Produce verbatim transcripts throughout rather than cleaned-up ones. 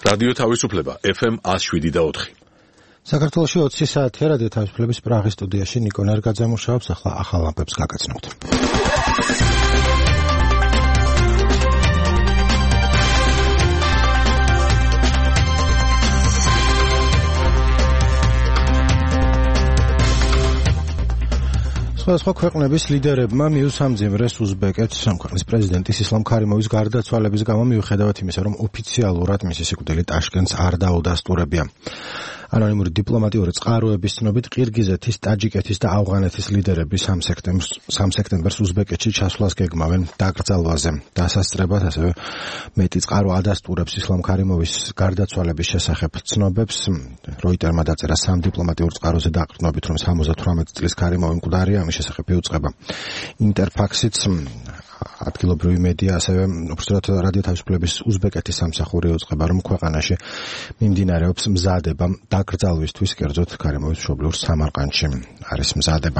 რადიო თავისუფლება ეფ ემ one oh seven და four. საქართველოში ოცი საათია რადიო თავისუფლების პრაღის სტუდიაში ნიკო ნერგაძე მუშაობს, ახლა ახალ ლამპებს გაგაცნობთ. სხვა ქვეყნების ლიდერებმა მიუსამძიმრეს უზბეკეთს ქვეყნის პრეზიდენტის ისლამ ქარიმოვის გარდაცვალების გამო, მიუხედავად იმისა, რომ ოფიციალურად მისი სიკვდილი ტაშკენტს არ დაუდასტურებია. ანონიმური დიპლომატიური წყაროების ცნობით, ყირგიზეთის, ტაჯიკეთის და ავღანეთის ლიდერები სამ სექტემბერს უზბეკეთში ჩასვლას გეგმავენ დაკრძალვაზე. დასასწრებად ასევე მეტი წყარო ადასტურებს ისლამ ქარიმოვის გარდაცვალების შესახებ ცნობებს. როიტერმა დაწერა სამ დიპლომატიურ წყაროზე დაყრდნობით, რომ სამოცდათვრამეტი წლის ქარიმოვი მკვდარია, ამის შესახებ იუწყება. ინტერფაქსიც ადგილობრივი მედია, ასევე უბრალოდ რადიო თავისუფლების უზბეკეთის სამსახური იუწყება, რომ ქვეყანაში მიმდინარეობს მზადება დაკრძალვისთვის, კერძოდ ქარიმოვის მშობლიურ სამარყანდში არის მზადება.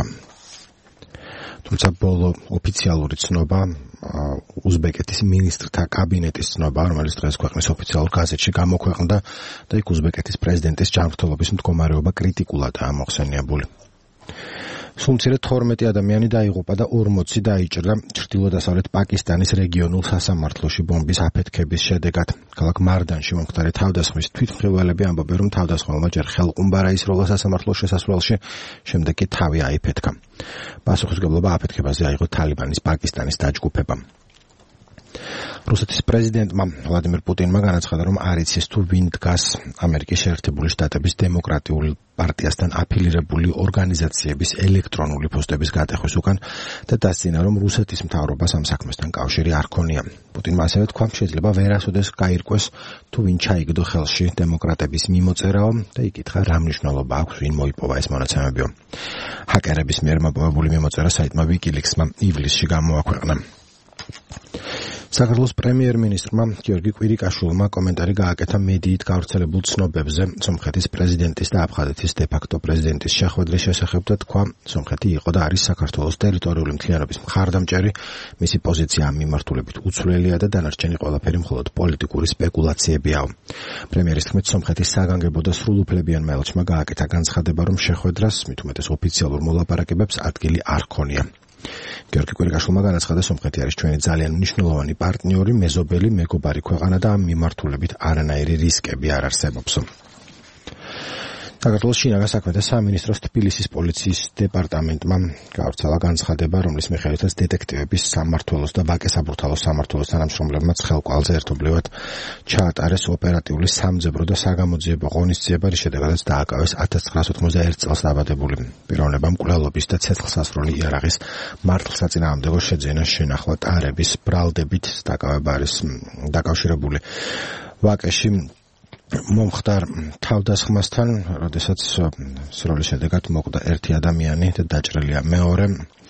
თუმცა ბოლო ოფიციალური ცნობა უზბეკეთის მინისტრთა კაბინეტის ცნობა, რომელიც დღეს ქვეყნის ოფიციალურ გაზეთში გამოქვეყნდა და იქ უზბეკეთის პრეზიდენტის ჯანმრთელობის მდგომარეობა კრიტიკულადაა მოხსენიებული. სულ მცირე თორმეტი ადამიანი დაიღუპა და ორმოცი დაიჭრა ჩრდილო-დასავლეთ პაკისტანის რეგიონულ სასამართლოში ბომბის აფეთქების შედეგად. ქალაქ მარდანში მომხდარი თავდასხმის თვითმხილველები ამბობენ, რომ თავდასხმელმა ჯერ ხელყუმბარა ისროლა სასამართლოს შესასვლელში, შემდეგ კი თავი აიფეთქა. პასუხისმგებლობა აფეთქებაზე აიღო თალიბანის პაკისტანის დაჯგუფებამ. რუსეთის პრეზიდენტმა ვლადიმირ პუტინმა განაცხადა, რომ არ იცის თუ ვინ დგას ამერიკის შეერთებული შტატების დემოკრატიული პარტიასთან აფილირებული ორგანიზაციების ელექტრონული პოსტების გატეხვის უკან და დასძინა, რომ რუსეთის მთავრობას ამ საქმესთან კავშირი არ ქონია. პუტინმა ასევე თქვა, შეიძლება ვერასოდეს გაირკვეს თუ ვინ ჩაიგდო ხელში დემოკრატების მიმოწერაო და იკითხა, რა მნიშვნელობა აქვს ვინ მოიპოვა ეს მონაცემებიო. ჰაკერების მიერ მოპოვებული მიმოწერა საიტმა WikiLeaks-მა ივლისში გამოაქვეყნა. საქართველოს პრემიერ-მინისტრმა გიორგი კვირიკაშვილმა კომენტარი გააკეთა მედიით გავრცელებულ ცნობებზე სომხეთის პრეზიდენტის და აფხაზეთის დე-ფაქტო პრეზიდენტის შეხვედრის შესახებ და თქვა, სომხეთი იყო და არის საქართველოს ტერიტორიული მთლიანობის მხარდამჭერი, მისი პოზიცია ამ მიმართულებით უცვლელია და დანარჩენი ყველაფერი მხოლოდ პოლიტიკური სპეკულაციებიაო. პრემიერის თქმით, სომხეთის საგანგებო და სრულუფლებიან ელჩმა გააკეთა განცხადება, რომ შეხვედრას, მით უმეტეს ოფიციალურ მოლაპარაკებებს ადგილი არ ჰქონია. გიორგი კვირიკაშვილმა განაცხადა, სომხეთი არის ჩვენი ძალიან მნიშვნელოვანი პარტნიორი, მეზობელი, მეგობარი ქვეყანა და ამ მიმართულებით არანაირი რისკები არ არსებობს. საქართველოს შინაგან საქმეთა სამინისტროს თბილისის პოლიციის დეპარტამენტმა გავრცელა განცხადება, რომლის მიხედვითაც დეტექტივების სამმართველოს და ვაკე საბურთალოს სამმართველოს თანამშრომლებმაც ხელკვალზე ერთობლივად ჩაატარეს ოპერატიული სამძებრო და საგამოძიებო ღონისძიება, რის შედეგადაც დააკავეს ათას ცხრაასი ოცდაერთი წელს დაბადებული პიროვნებამ მკვლელობის და ცეცხლსასროლი იარაღის მართლსაწინააღმდეგო შეძენა შენახვა ტარების ბრალდებით დაკავება არის დაკავშირებული. ვაკეში მომხდარ თავდასხმასთან, როდესაც სროლის შედეგად მოკვდა ერთი ადამიანი და დაჭრილია მეორე.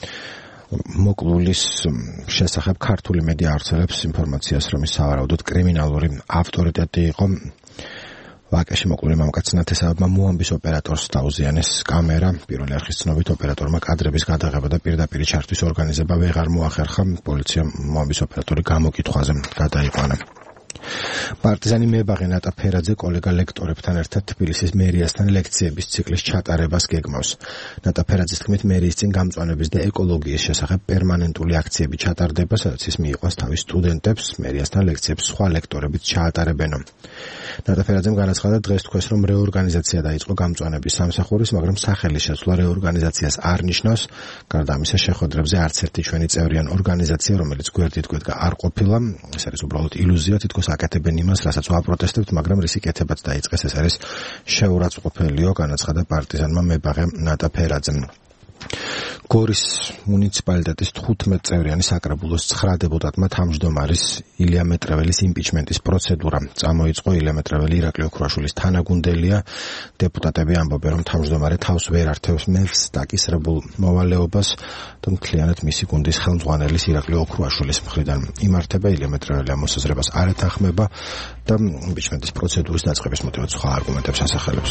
მოკლულის შესახებ ქართული მედია ავრცელებს ინფორმაციას, რომ ის სავარაუდოდ კრიმინალური ავტორიტეტი იყო. ვაკეში მოკლული მამაკაცი ნათესავებმა მოამბის ოპერატორს დაუზიანეს კამერა. პირველი არხის ცნობით ოპერატორმა კადრების გადაღება და პირდაპირ ჩართვის ორგანიზება ვეღარ მოახერხა. პოლიციამ მოამბის ოპერატორი გამოკითხვაზე გადაიყვანა. პარტიზანი მებაღე ნატა ფერაძე კოლეგა ლექტორებთან ერთად თბილისის მერიასთან ლექციების ციკლის ჩატარებას გეგმავს. ნატა ფერაძის თქმით, მერიის წინ გამწვანების და ეკოლოგიის შესახებ პერმანენტული აქციები ჩატარდება, სადაც ის მიიყვას თავის სტუდენტებს, მერიასთან ლექციებს სხვა ლექტორებიც ჩაატარებენო. ნატა ფერაძემ განაცხადა, დღეს თქვეს, რომ რეორგანიზაცია დაიწყო გამწვანების სამსახურის, მაგრამ სახელის შეცვლა რეორგანიზაციას არ ნიშნავს. გარდა ამისა, შეხვედრებზე არც ერთი ჩვენი წევრი ან ორგანიზაცია, რომელიც გვერდით გვედგა, არ ყოფილა. ეს არის უბრალოდ ილუზია, თითქოს აკეთებენ იმას, რასაც ვაპროტესტებთ, მაგრამ რისი კეთებაც დაიწყეს, ეს არის შეურაცხყოფელიო, განაცხადა პარტიზანმა მებაღე ნატა ფერაძემ. გორის მუნიციპალიტეტის თხუთმეტ წევრიანი საკრებულოს ცხრა დეპუტატმა თავმჯდომარის ილია მეტრეველის იმპიჩმენტის პროცედურა წამოიწყო. ილია მეტრეველი ირაკლი ოქრუაშვილის თანაგუნდელია. დეპუტატები ამბობენ, რომ თავმჯდომარე თავს ვერ ართევს მევს დაკისრებულ მოვალეობას და მთლიანად მისი გუნდის ხელმძღვანელის ირაკლი ოქრუაშვილის მხრიდან იმართება. ილია მეტრეველი ამ მოსაზრებას არ ეთანხმება და იმპიჩმენტის პროცედურის დაწყების მოტივად სხვა არგუმენტებს ასახელებს.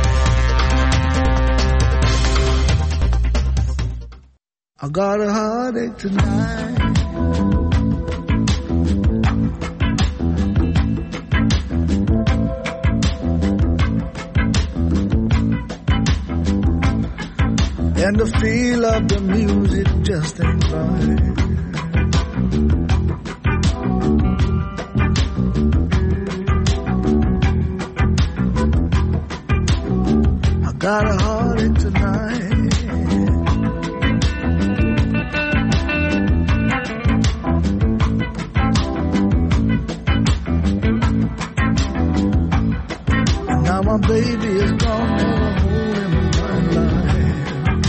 I got a heartache tonight. And the feel of the music just ain't right. I got a heartache tonight. And now my baby is gone, never hold him in my life.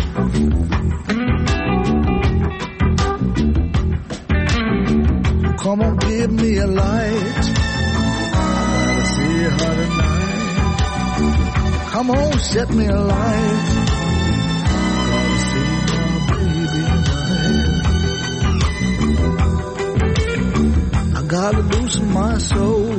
Come on, give me a light. I gotta see her tonight. Come on, set me a light. I gotta see my baby tonight. I gotta loosen my soul.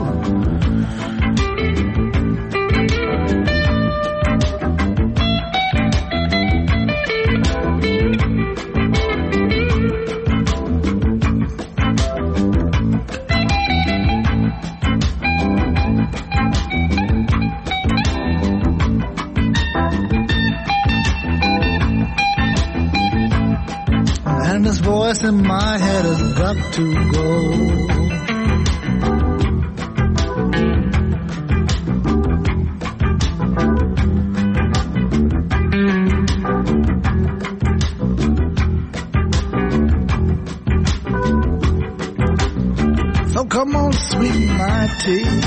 And this voice in my head has got to go. So come on, sweeten my tea.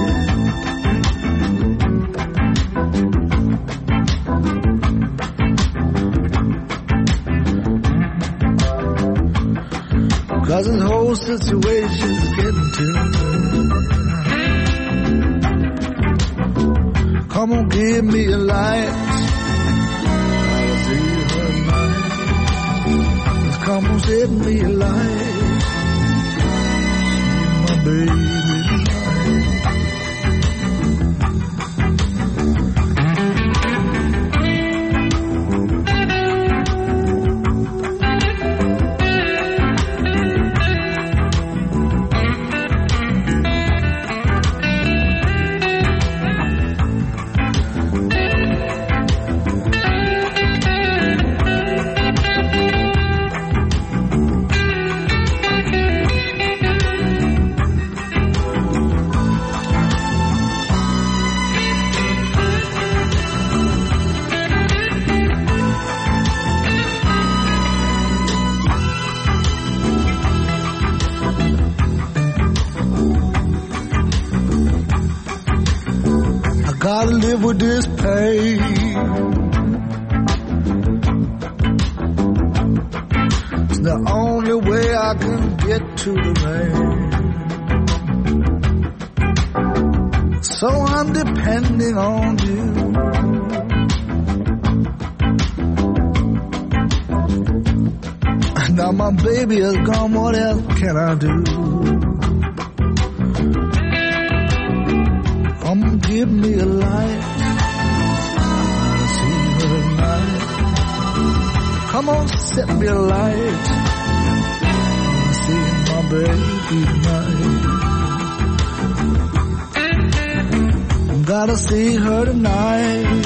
Cause this whole situation's getting to me. Come on, give me a light. I'll see her tonight. Just come on, set me a light. My baby gotta live with this pain. It's the only way I can get to the rain. So I'm depending on you. Now my baby is gone, what else can I do? Come give me a light. I see her tonight. Come on, set me a light. I see my baby tonight. Gotta see her tonight.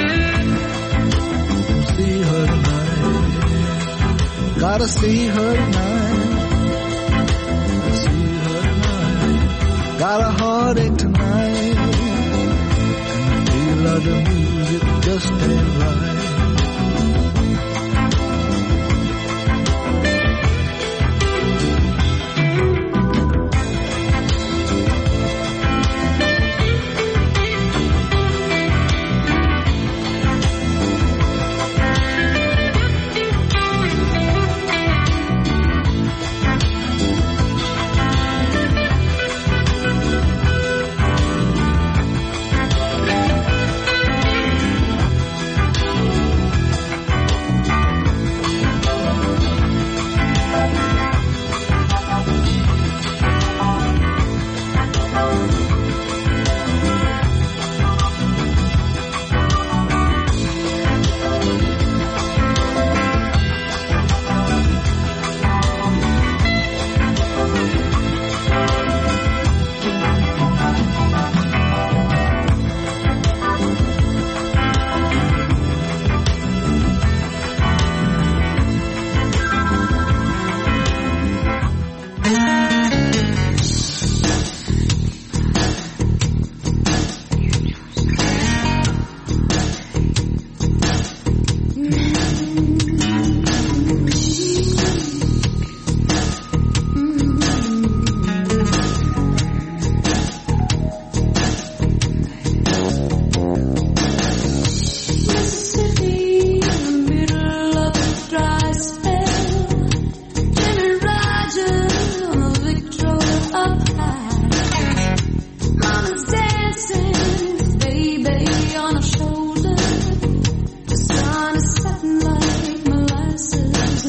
See her tonight. Gotta see her tonight. See her tonight. Got a heartache tonight. Love the music just ain't right.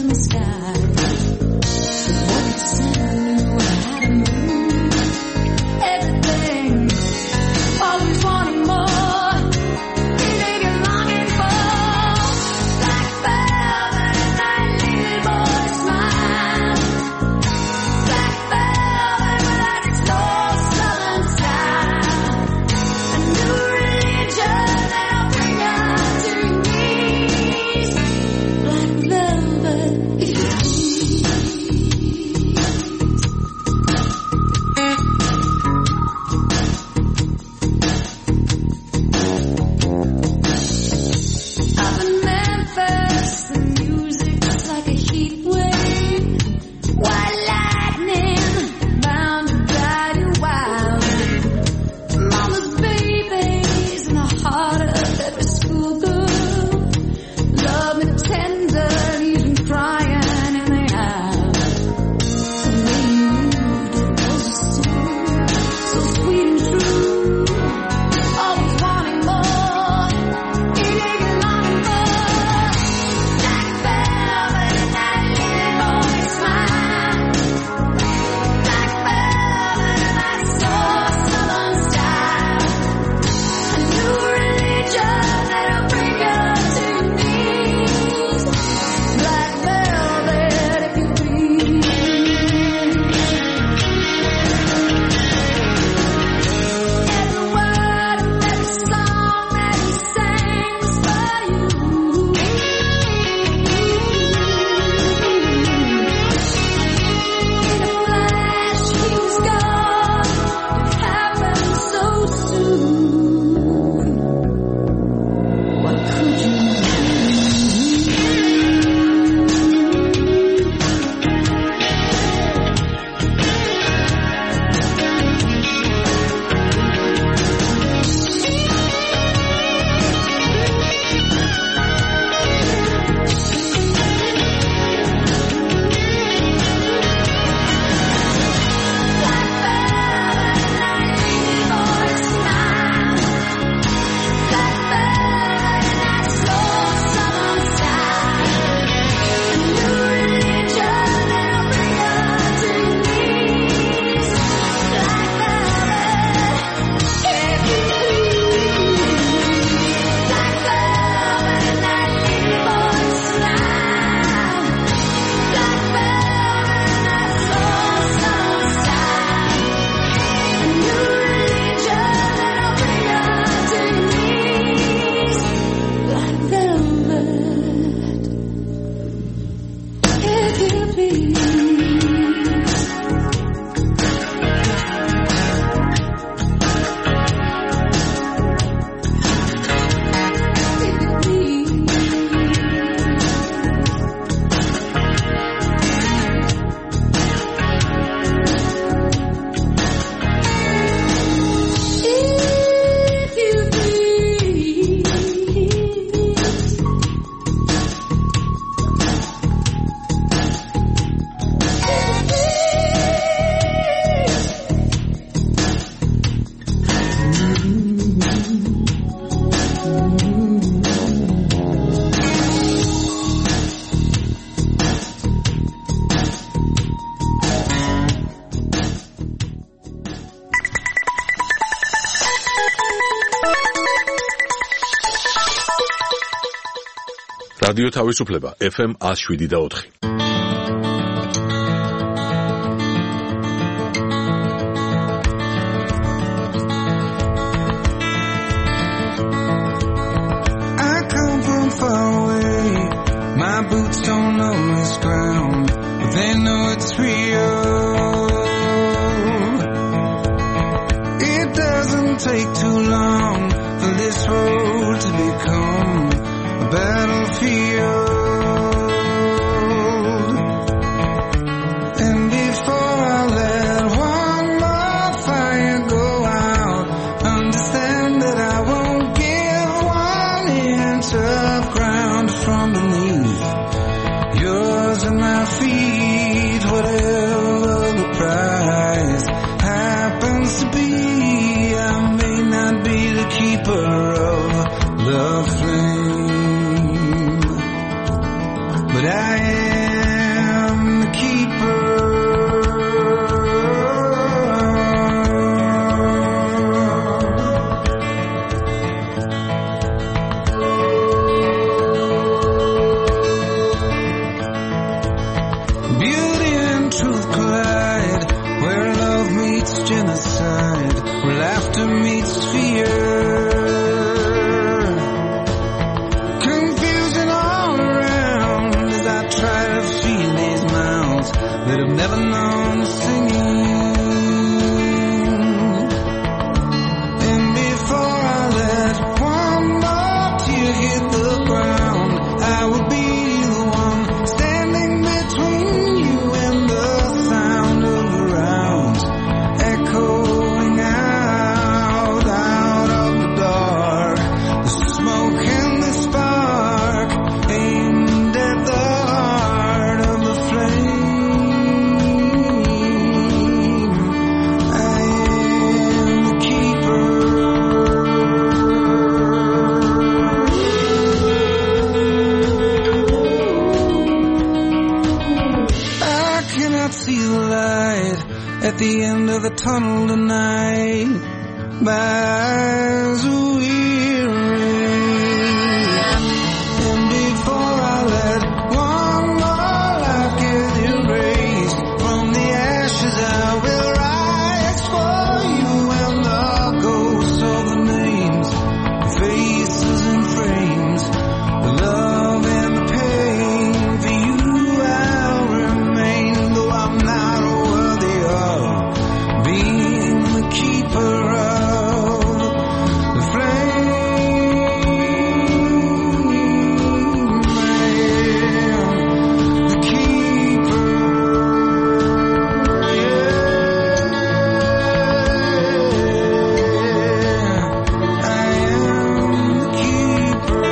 რადიო თავისუფლება ეფ ემ one oh seven და four. I come from far away. My boots don't know this ground, but they know it's real. It doesn't take too long for this road to become a battlefield. And before I let one more fire go out, understand that I won't give one inch of ground from beneath yours and my feet. Whatever the price happens to be, I may not be the keeper of the flame, but I am beauty and truth collide, where love meets genocide, where laughter meets fear. Confusion all around as I try to feed these mouths that have never known singing. And before I let one more tear hit the ground, I would be the one standing between you and the sound of the rounds echoing out, out of the dark. The smoke and the spark aimed at the heart of the flame. I am the keeper. I cannot see the light at the end of the tunnel tonight. My eyes are weary. And before I let one more life get erased from the ashes, I will rise for you and the ghosts of the names, the faces and frames, the love and the pain. For you I'll remain, though I'm not worthy of being the keeper of the flame. I am the keeper. Yeah, I am the keeper.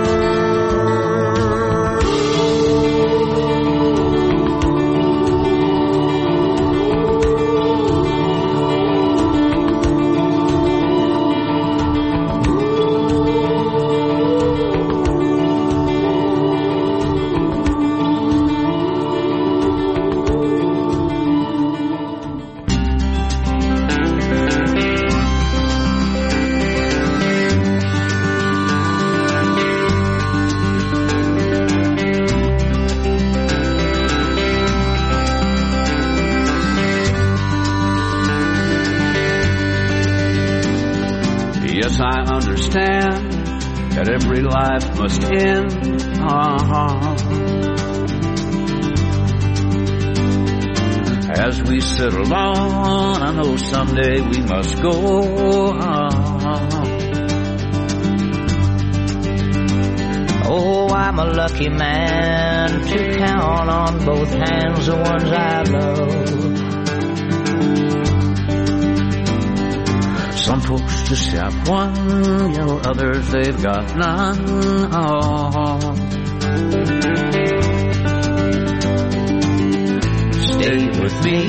Yes, I understand that every life must end. Uh-huh. As we settle on, I know someday we must go. Uh-huh. Oh, I'm a lucky man to count on both hands the ones I love. Some folks just have one, you know, others they've got none. Oh. Stay with me.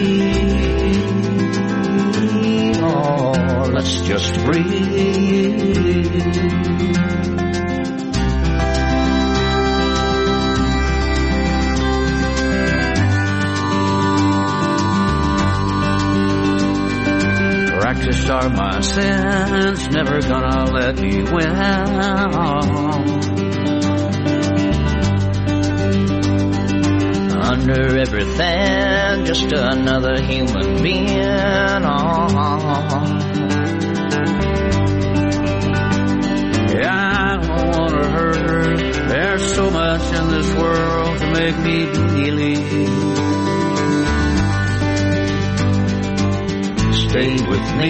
Oh, let's just breathe. Practiced are my sins, never gonna let me win. Under everything, just another human being. Oh. Yeah, I don't wanna hurt her. There's so much in this world to make me believe. Stay with me.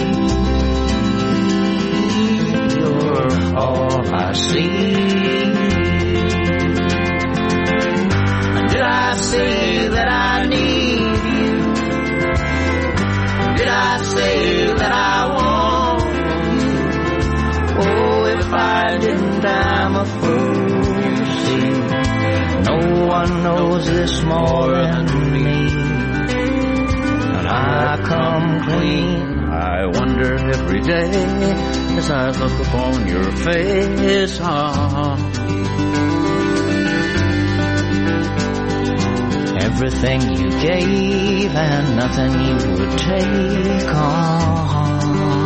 You're all I see. Did I say that I need you? Did I say that I want you? Oh, if I didn't, I'm a fool. See, no one knows this more than me. I come clean. I wonder every day as I look upon your face. Oh. Everything you gave and nothing you would take on.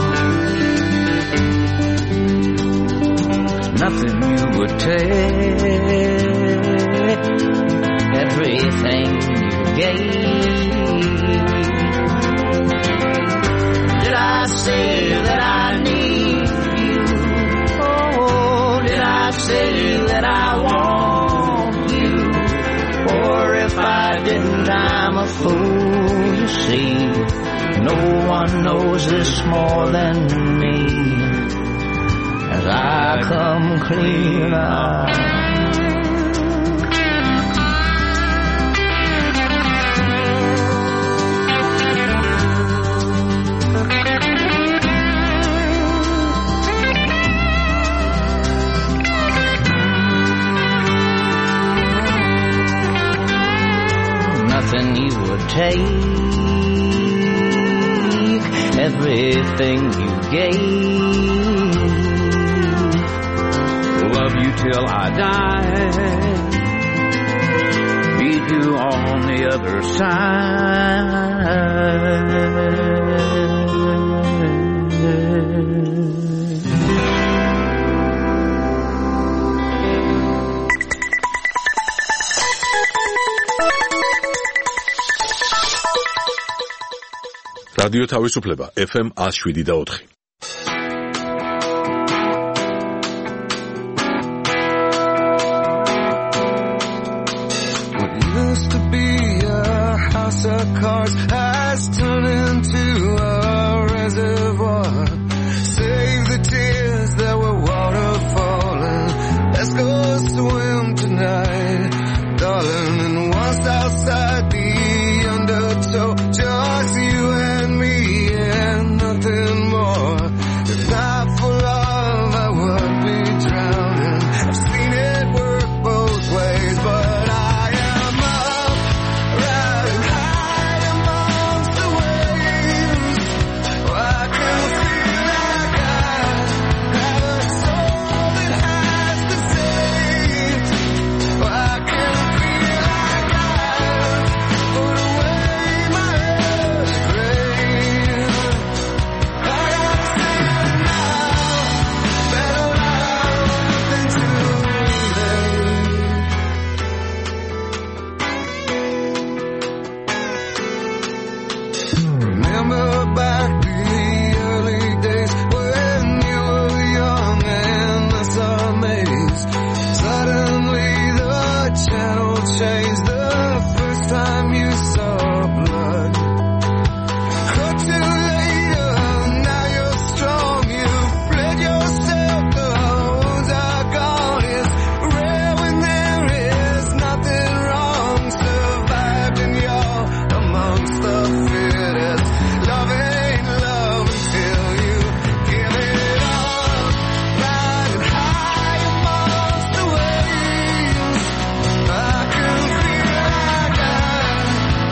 Nothing you would take. Everything you gave. Did I say that I need you? Oh, did I say that I want you? Or if I didn't, I'm a fool, you see. No one knows this more than me, as I come clean out. Nothing you would take, everything you gave. Love you till I die, meet you on the other side. რადიო თავისუფლება ეფ ემ one oh seven და four. What used to be a house of cards has turned into a reservoir. Save the tears that were waterfalling. Let's go swim tonight, darling. And once outside the undertow, just you and me and nothing more. If not for love, I would be drowning. I've seen it work both ways, but I am up, riding high amongst the waves. Oh, I can feel like I have a soul that has been saved. Oh, I can feel like I've put away my earth's grave. I gotta say it now, better loud than too late. Remember back to the early days when you were young and the sun amazed. Suddenly the channel changed the first time you saw blood. Cut to later, now you're strong, you've bled yourself, the wounds are gone. It's rare when there is nothing wrong. Survived and you're amongst the fittest. Love ain't love until you give it up. Riding high amongst the waves. I can feel like I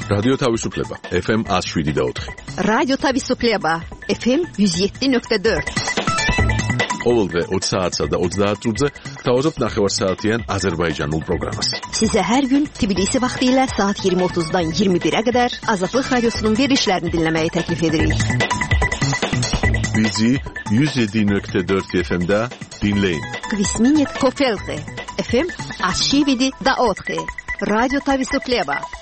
რადიო თავისუფლება ეფ ემ one oh seven და four. რადიო თავისუფლება ეფ ემ one oh seven point four. ყოველდღე twenty საათსა და thirty წუთზე გთავაზობთ ნახევარსაათიან აზერბაიჯანულ პროგრამას. Sizə hər gün Tbilisi vaxtı ilə saat twenty thirty-dan twenty-one-ə qədər Azadlıq Radiosunun verilişlərini dinləməyi təklif edirik. Bizi one oh seven point four efe em'də dinləyin. Kvisminit Kofelqi efe em one oh seven point four. Radyo Tavisufleba.